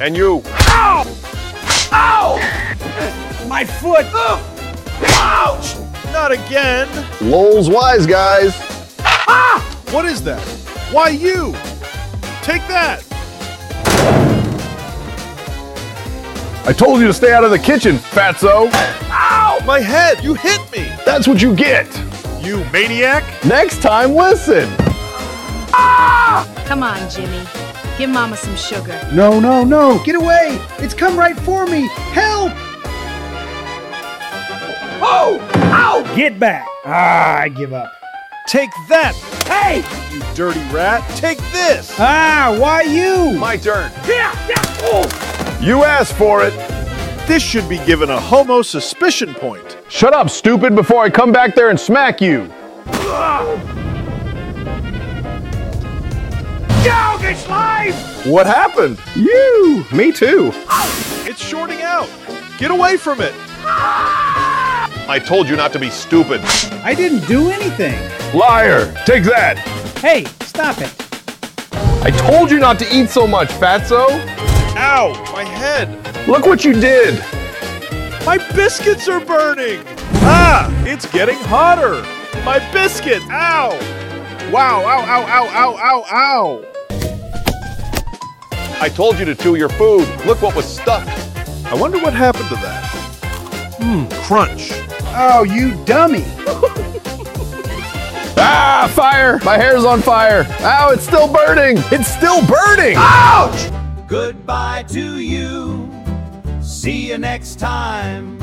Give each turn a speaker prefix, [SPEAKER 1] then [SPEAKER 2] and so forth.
[SPEAKER 1] And you.
[SPEAKER 2] Ow! Ow! My foot! Ouch!
[SPEAKER 3] Not again!
[SPEAKER 1] Lol's wise, guys.
[SPEAKER 3] Ah! What is that? Why you? Take that!
[SPEAKER 1] I told you to stay out of the kitchen, fatso.
[SPEAKER 3] Ow! My head! You hit me!
[SPEAKER 1] That's what you get.
[SPEAKER 3] You maniac!
[SPEAKER 1] Next time, listen.
[SPEAKER 4] Come on, Jimmy. Give Mama some sugar.
[SPEAKER 2] No, no, no! Get away! It's come right for me! Help! Oh! Ow! Get back! I give up.
[SPEAKER 3] Take that!
[SPEAKER 2] Hey!
[SPEAKER 3] You dirty rat! Take this!
[SPEAKER 2] Why you?
[SPEAKER 1] My turn.
[SPEAKER 2] Yeah! Oh!
[SPEAKER 1] You asked for it.
[SPEAKER 3] This should be given a homo suspicion point.
[SPEAKER 1] Shut up, stupid, before I come back there and smack you.
[SPEAKER 2] Go, get slime!
[SPEAKER 1] What happened? You. Me too.
[SPEAKER 3] It's shorting out. Get away from it.
[SPEAKER 1] I told you not to be stupid.
[SPEAKER 2] I didn't do anything.
[SPEAKER 1] Liar. Take that.
[SPEAKER 2] Hey, stop it.
[SPEAKER 1] I told you not to eat so much, fatso.
[SPEAKER 3] Ow! My head!
[SPEAKER 1] Look what you did.
[SPEAKER 3] My biscuits are burning! Ah! It's getting hotter! My biscuit! Ow! Wow! Ow! Ow! Ow! Ow! Ow! Ow!
[SPEAKER 1] I told you to chew your food. Look what was stuck.
[SPEAKER 3] I wonder what happened to that. Crunch.
[SPEAKER 2] Oh, you dummy.
[SPEAKER 1] Ah, fire! My hair's on fire. Ow, it's still burning. It's still burning.
[SPEAKER 2] Ouch!
[SPEAKER 5] Goodbye to you. See you next time.